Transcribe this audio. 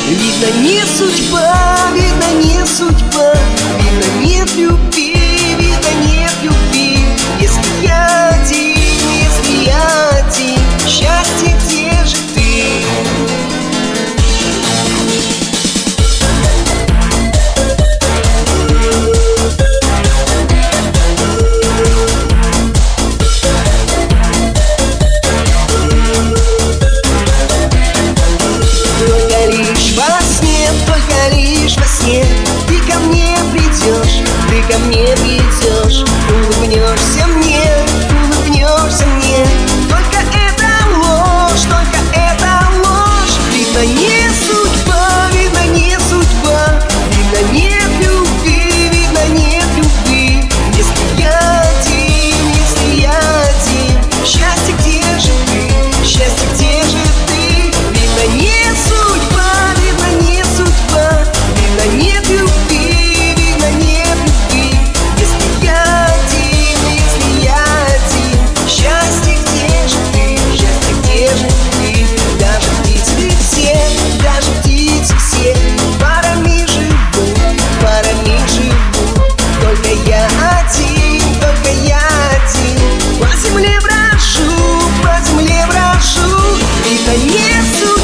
Видно, не судьба, видно, не судьба, видно, нет любви, видно, нет любви. Если я один, счастье, где же ты? Только лишь во сне ты ко мне придешь, ты ко мне придешь, улыбнешься мне, улыбнешься мне. Только это ложь, видно, не судьба, видно, не судьба, видно, нет любви, видно, нет любви. Если я один, счастье, где же ты? Счастье, где же ты? Видно, не судьба, нет любви, видно, нет любви. Если я один, счастье, где же ты? Счастье, где же ты? Даже птицы все парами живут. Только я один. По земле брожу, видно, не судьба.